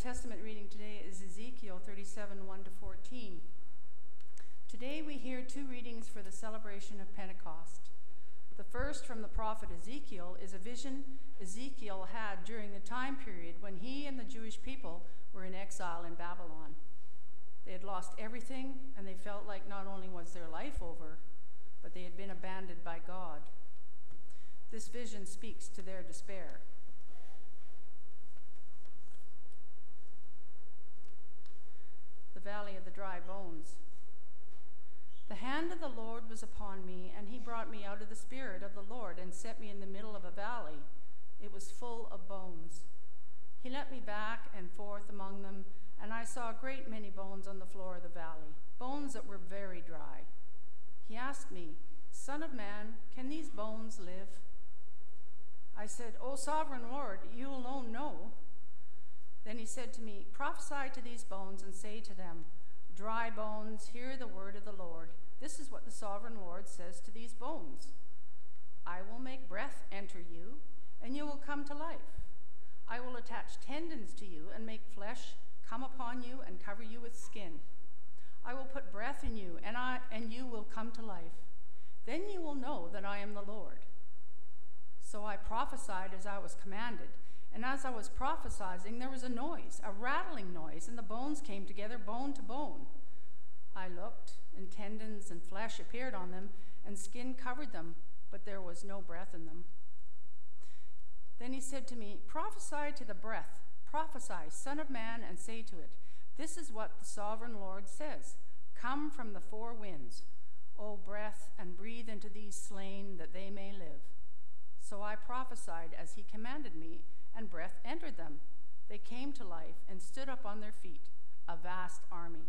Testament reading today is Ezekiel 37, 1 to 14. Today we hear two readings for the celebration of Pentecost. The first, from the prophet Ezekiel, is a vision Ezekiel had during the time period when he and the Jewish people were in exile in Babylon. They had lost everything, and they felt like not only was their life over, but they had been abandoned by God. This vision speaks to their despair. The Valley of the Dry Bones. The hand of the Lord was upon me, and he brought me out of the Spirit of the Lord and set me in the middle of a valley. It was full of bones. He led me back and forth among them, and I saw a great many bones on the floor of the valley, bones that were very dry. He asked me, "Son of man, can these bones live?" I said, "O sovereign Lord, you alone know." Then he said to me, "Prophesy to these bones and say to them, 'Dry bones, hear the word of the Lord. This is what the sovereign Lord says to these bones. I will make breath enter you, and you will come to life. I will attach tendons to you and make flesh come upon you and cover you with skin. I will put breath in you, and you will come to life. Then you will know that I am the Lord.' So I prophesied as I was commanded, and as I was prophesying, there was a noise, a rattling noise, and the bones came together, bone to bone. I looked, and tendons and flesh appeared on them, and skin covered them, but there was no breath in them. Then he said to me, 'Prophesy to the breath. Prophesy, Son of man, and say to it, this is what the sovereign Lord says. Come from the four winds, O breath, and breathe into these slain, that they may live.' So I prophesied as he commanded me, and breath entered them. They came to life and stood up on their feet, a vast army.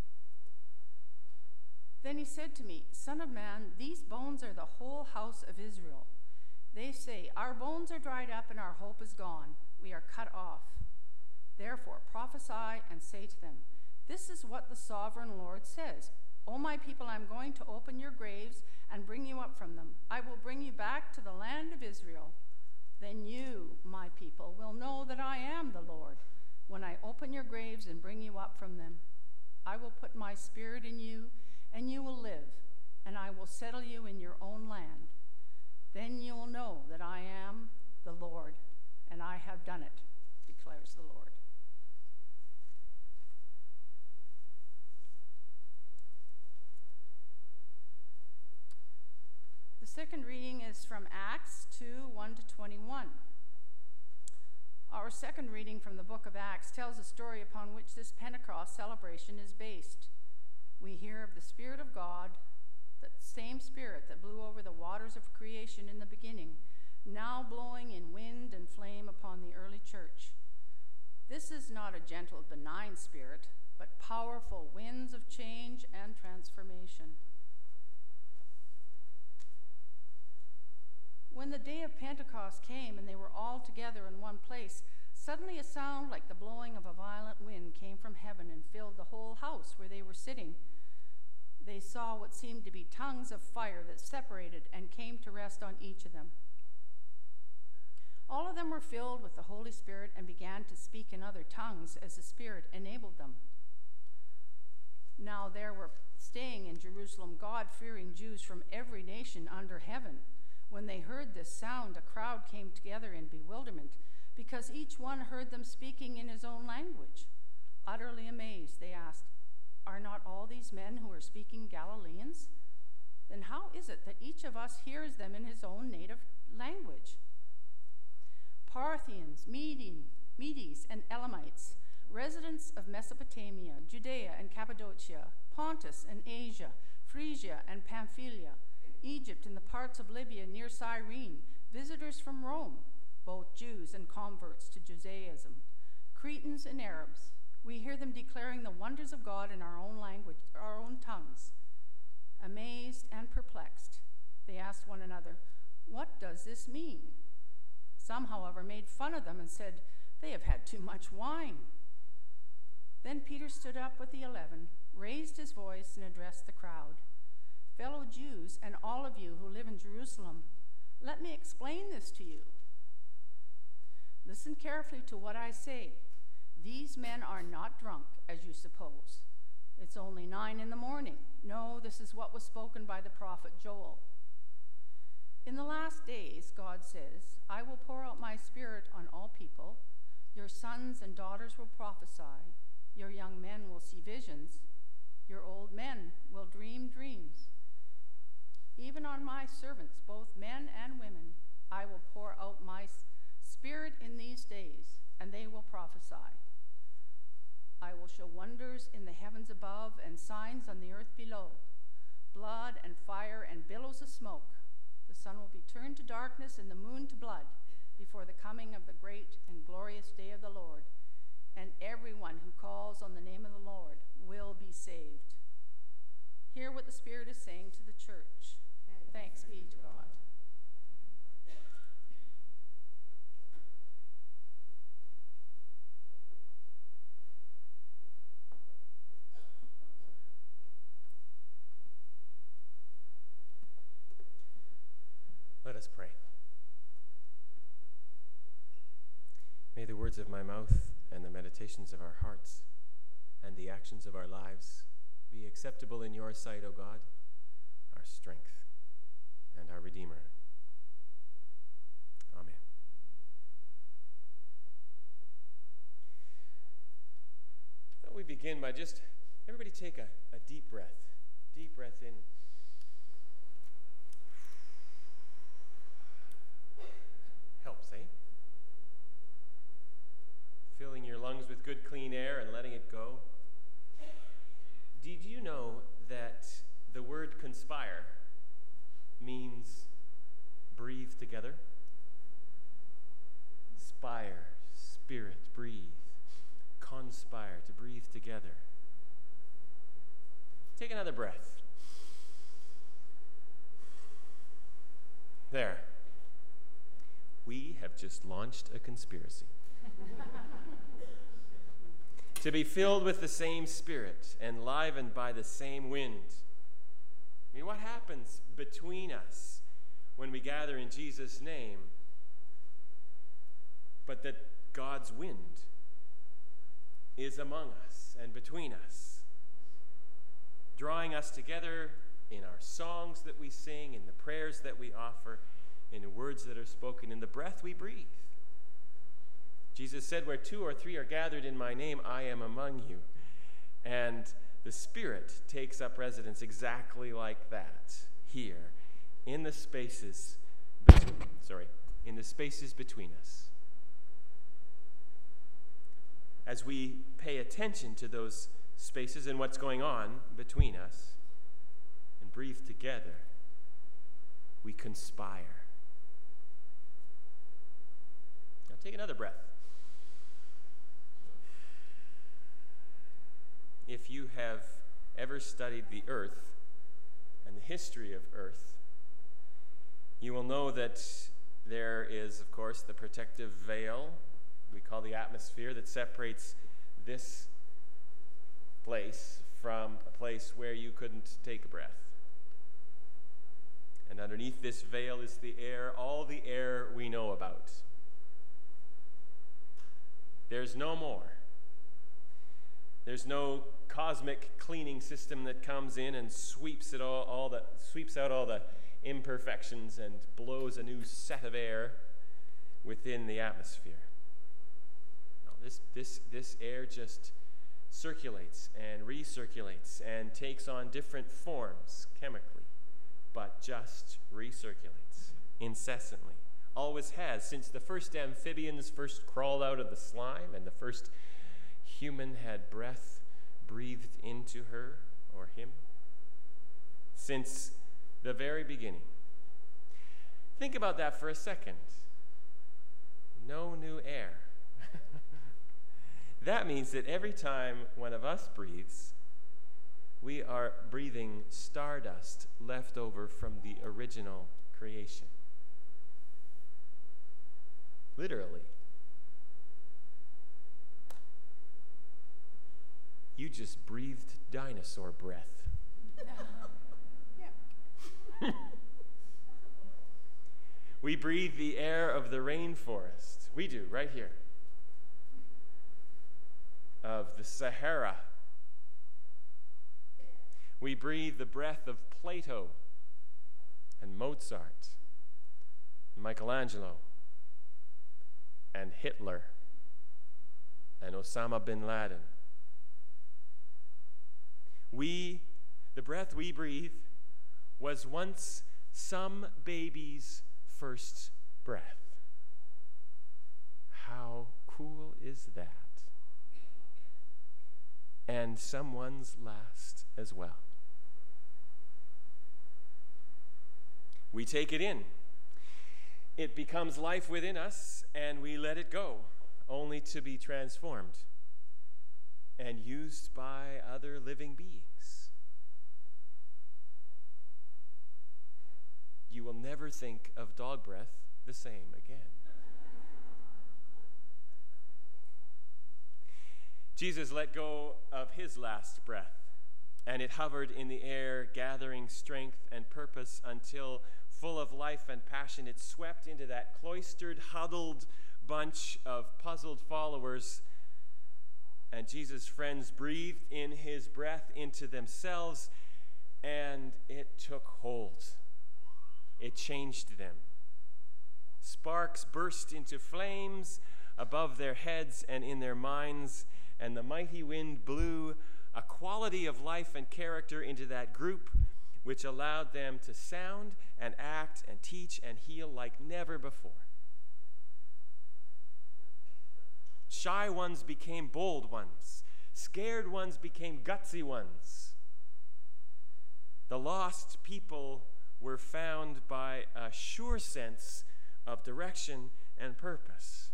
Then he said to me, 'Son of man, these bones are the whole house of Israel. They say, our bones are dried up and our hope is gone. We are cut off. Therefore prophesy and say to them, this is what the sovereign Lord says. O my people, I am going to open your graves and bring you up from them. I will bring you back to the land of Israel. Then you, my people, will know that I am the Lord, when I open your graves and bring you up from them. I will put my spirit in you, and you will live, and I will settle you in your own land. Then you will know that I am the Lord, and I have done it, declares the Lord." The second reading is from Acts 2, 1 to 21. Our second reading from the book of Acts tells a story upon which this Pentecost celebration is based. We hear of the Spirit of God, that same Spirit that blew over the waters of creation in the beginning, now blowing in wind and flame upon the early church. This is not a gentle, benign spirit, but powerful winds of change and transformation. When the day of Pentecost came and they were all together in one place, suddenly a sound like the blowing of a violent wind came from heaven and filled the whole house where they were sitting. They saw what seemed to be tongues of fire that separated and came to rest on each of them. All of them were filled with the Holy Spirit and began to speak in other tongues as the Spirit enabled them. Now there were staying in Jerusalem God-fearing Jews from every nation under heaven. When they heard this sound, a crowd came together in bewilderment, because each one heard them speaking in his own language. Utterly amazed, they asked, "Are not all these men who are speaking Galileans? Then how is it that each of us hears them in his own native language?" Parthians, Medes, and Elamites, residents of Mesopotamia, Judea and Cappadocia, Pontus and Asia, Phrygia and Pamphylia, Egypt and the parts of Libya near Cyrene, visitors from Rome, both Jews and converts to Judaism, Cretans and Arabs. We hear them declaring the wonders of God in our own language, our own tongues. Amazed and perplexed, they asked one another, "What does this mean?" Some, however, made fun of them and said, "They have had too much wine." Then Peter stood up with the 11, raised his voice, and addressed the crowd. "Fellow Jews, and all of you who live in Jerusalem, let me explain this to you. Listen carefully to what I say. These men are not drunk, as you suppose. It's only 9 a.m. No, this is what was spoken by the prophet Joel. In the last days, God says, I will pour out my spirit on all people. Your sons and daughters will prophesy. Your young men will see visions. Your old men will dream dreams. Even on my servants, both men and women, I will pour out my spirit in these days, and they will prophesy. I will show wonders in the heavens above and signs on the earth below, blood and fire and billows of smoke. The sun will be turned to darkness and the moon to blood before the coming of the great and glorious day of the Lord, and everyone who calls on the name of the Lord will be saved. Hear what the Spirit is saying to the church. Thanks be to God. Let us pray. May the words of my mouth and the meditations of our hearts and the actions of our lives be acceptable in your sight, O God, our strength and our Redeemer. Amen. Well, we begin by just, everybody take a deep breath. Deep breath in. Helps, eh? Filling your lungs with good, clean air and letting it go. Did you know that the word conspire means breathe together? Spire, spirit, breathe. Conspire, to breathe together. Take another breath. There. We have just launched a conspiracy. To be filled with the same Spirit, enlivened by the same wind. I mean, what happens between us when we gather in Jesus' name? But that God's wind is among us and between us, drawing us together in our songs that we sing, in the prayers that we offer, in the words that are spoken, in the breath we breathe. Jesus said, where 2 or 3 are gathered in my name, I am among you. And the Spirit takes up residence exactly like that here in the spaces between us. As we pay attention to those spaces and what's going on between us and breathe together, we conspire. Now take another breath. If you have ever studied the earth and the history of earth, you will know that there is, of course, the protective veil we call the atmosphere that separates this place from a place where you couldn't take a breath. And underneath this veil is the air, all the air we know about. There's no more. There's no cosmic cleaning system that comes in and sweeps out all the imperfections and blows a new set of air within the atmosphere. No, this air just circulates and recirculates and takes on different forms chemically, but just recirculates incessantly. Always has, since the first amphibians first crawled out of the slime and the first human had breath breathed into her or him. Since the very beginning. Think about that for a second. No new air. That means that every time one of us breathes, we are breathing stardust left over from the original creation. Literally. You just breathed dinosaur breath. We breathe the air of the rainforest. We do, right here. the Sahara. We breathe the breath of Plato and Mozart, and Michelangelo, and Hitler, and Osama bin Laden. The breath we breathe was once some baby's first breath. How cool is that? And someone's last as well. We take it in. It becomes life within us, and we let it go, only to be transformed and used by other living beings. You will never think of dog breath the same again. Jesus let go of his last breath, and it hovered in the air, gathering strength and purpose until, full of life and passion, it swept into that cloistered, huddled bunch of puzzled followers. And Jesus' friends breathed in his breath into themselves, and it took hold. It changed them. Sparks burst into flames above their heads and in their minds, and the mighty wind blew a quality of life and character into that group, which allowed them to sound and act and teach and heal like never before. Shy ones became bold ones. Scared ones became gutsy ones. The lost people were found by a sure sense of direction and purpose.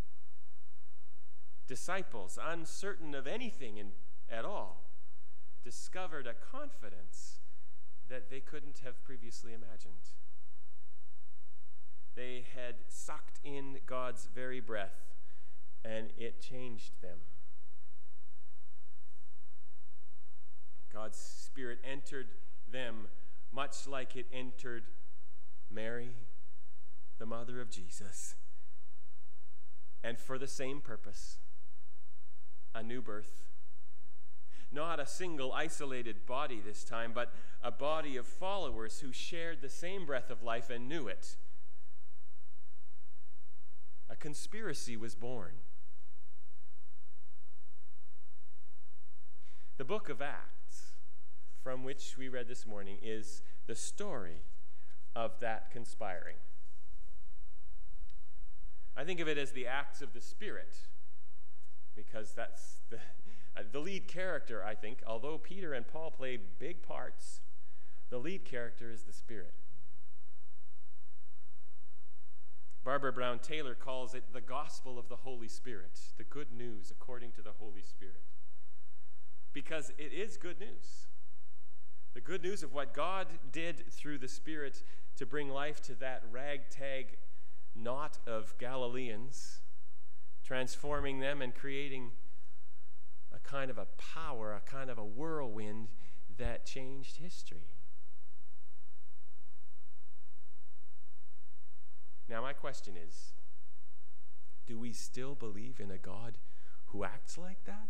Disciples, uncertain of anything at all, discovered a confidence that they couldn't have previously imagined. They had sucked in God's very breath, and it changed them. God's Spirit entered them much like it entered Mary, the mother of Jesus, and for the same purpose, a new birth. Not a single isolated body this time, but a body of followers who shared the same breath of life and knew it. A conspiracy was born. The book of Acts, from which we read this morning, is the story of that conspiring. I think of it as the acts of the Spirit, because that's the lead character, I think. Although Peter and Paul play big parts, the lead character is the Spirit. Barbara Brown Taylor calls it the gospel of the Holy Spirit, the good news according to the Holy Spirit. Because it is good news. The good news of what God did through the Spirit to bring life to that ragtag knot of Galileans, transforming them and creating a kind of a power, a kind of a whirlwind that changed history. Now, my question is, do we still believe in a God who acts like that?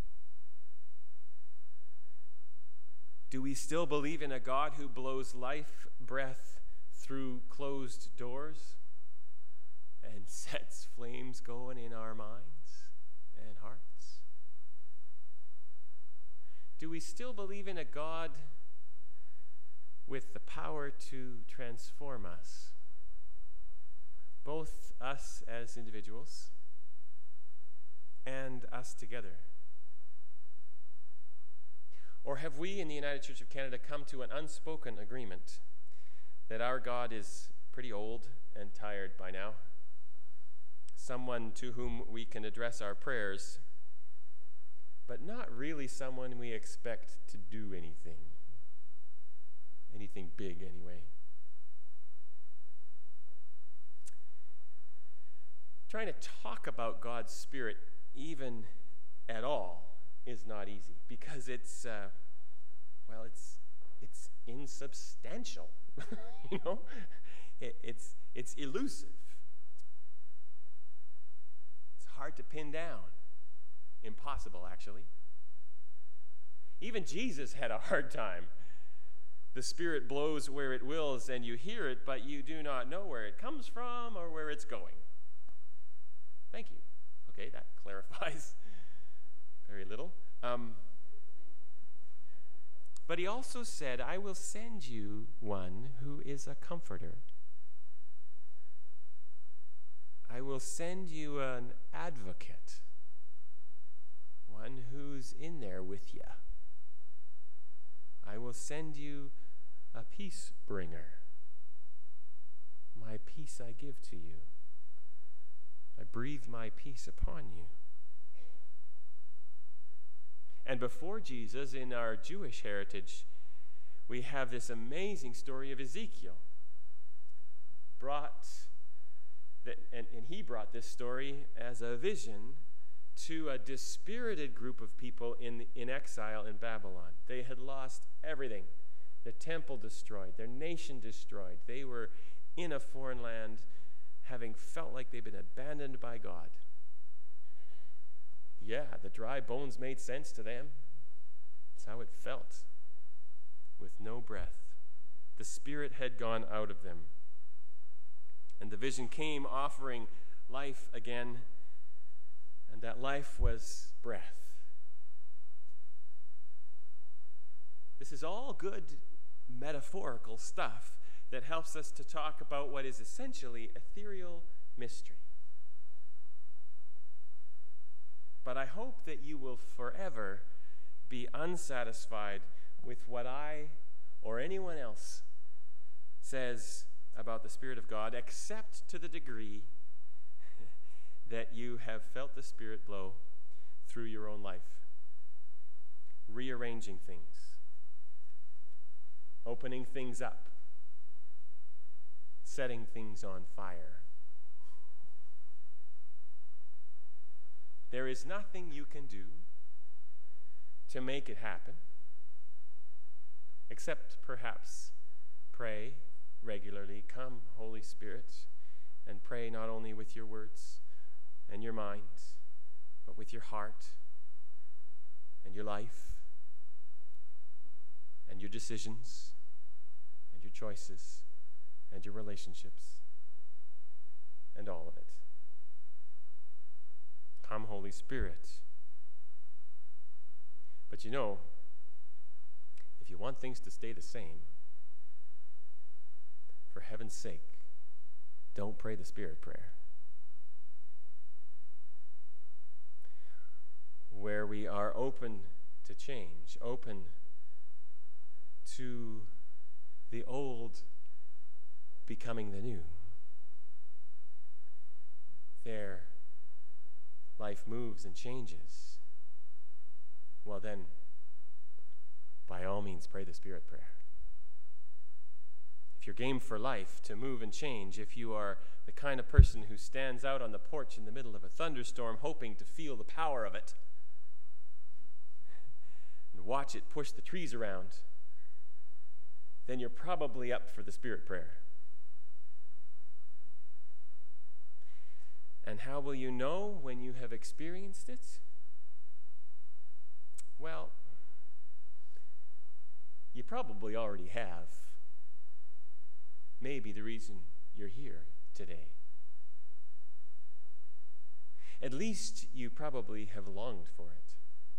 Do we still believe in a God who blows life breath through closed doors and sets flames going in our minds and hearts? Do we still believe in a God with the power to transform us, both us as individuals and us together? Or have we in the United Church of Canada come to an unspoken agreement that our God is pretty old and tired by now? Someone to whom we can address our prayers, but not really someone we expect to do anything big anyway. Trying to talk about God's Spirit even at all is not easy, because it's insubstantial. You know, it's elusive. It's hard to pin down, impossible impossible, actually. Even Jesus had a hard time. The Spirit blows where it wills, and you hear it, but you do not know where it comes from or where it's going. Thank you. Okay, that clarifies very little. But he also said, I will send you one who is a comforter. I will send you an advocate, one who's in there with you. I will send you a peace bringer. My peace I give to you. I breathe my peace upon you. And before Jesus, in our Jewish heritage, we have this amazing story of Ezekiel. And he brought this story as a vision to a dispirited group of people in exile in Babylon. They had lost everything. The temple destroyed, their nation destroyed. They were in a foreign land, having felt like they'd been abandoned by God. Yeah, the dry bones made sense to them. That's how it felt, with no breath. The Spirit had gone out of them. And the vision came offering life again, and that life was breath. This is all good metaphorical stuff that helps us to talk about what is essentially ethereal mystery. But I hope that you will forever be unsatisfied with what I or anyone else says about the Spirit of God, except to the degree that you have felt the Spirit blow through your own life, rearranging things, opening things up, setting things on fire. There is nothing you can do to make it happen, except perhaps pray regularly. Come, Holy Spirit, and pray not only with your words and your mind, but with your heart and your life and your decisions and your choices and your relationships and all of it. Come, Holy Spirit. But you know, if you want things to stay the same, for heaven's sake, don't pray the Spirit prayer. Where we are open to change, open to the old becoming the new. There, life moves and changes. Well then, by all means, pray the Spirit prayer. If you're game for life, to move and change, if you are the kind of person who stands out on the porch in the middle of a thunderstorm hoping to feel the power of it and watch it push the trees around, then you're probably up for the Spirit prayer. And how will you know when you have experienced it? Well, you probably already have. Maybe the reason you're here today. At least you probably have longed for it.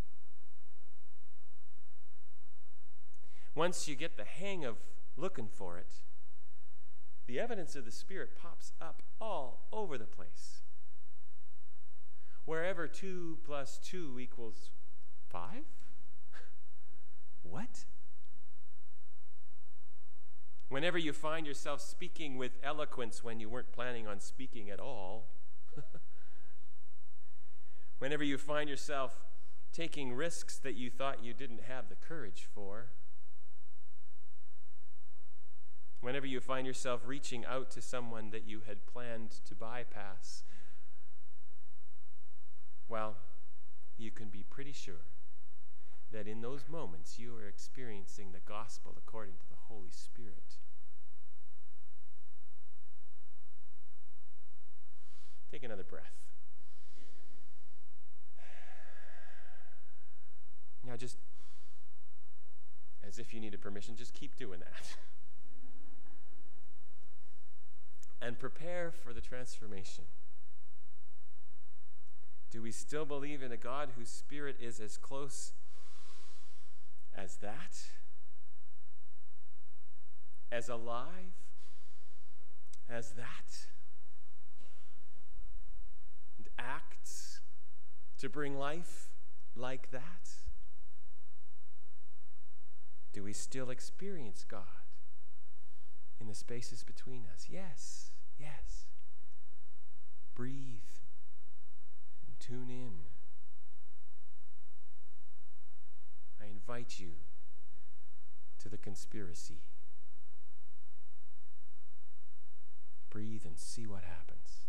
Once you get the hang of looking for it, the evidence of the Spirit pops up all over the place. Wherever 2 + 2 = 5? What? Whenever you find yourself speaking with eloquence when you weren't planning on speaking at all. Whenever you find yourself taking risks that you thought you didn't have the courage for. Whenever you find yourself reaching out to someone that you had planned to bypass. Well, you can be pretty sure that in those moments you are experiencing the gospel according to the Holy Spirit. Take another breath. just, as if you needed permission, just keep doing that. And prepare for the transformation. Do we still believe in a God whose Spirit is as close as that? As alive as that? And acts to bring life like that? Do we still experience God in the spaces between us? Yes, yes. Breathe and tune in. I invite you to the conspiracy. Breathe and see what happens.